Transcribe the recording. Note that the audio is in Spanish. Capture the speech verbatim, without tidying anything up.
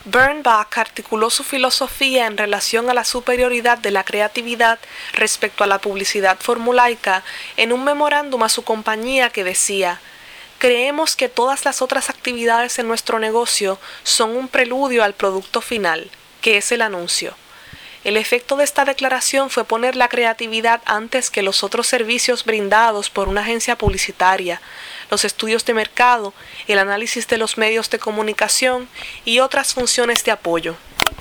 Bernbach articuló su filosofía en relación a la superioridad de la creatividad respecto a la publicidad formulaica en un memorándum a su compañía que decía: creemos que todas las otras actividades en nuestro negocio son un preludio al producto final, que es el anuncio. El efecto de esta declaración fue poner la creatividad antes que los otros servicios brindados por una agencia publicitaria, los estudios de mercado, el análisis de los medios de comunicación y otras funciones de apoyo.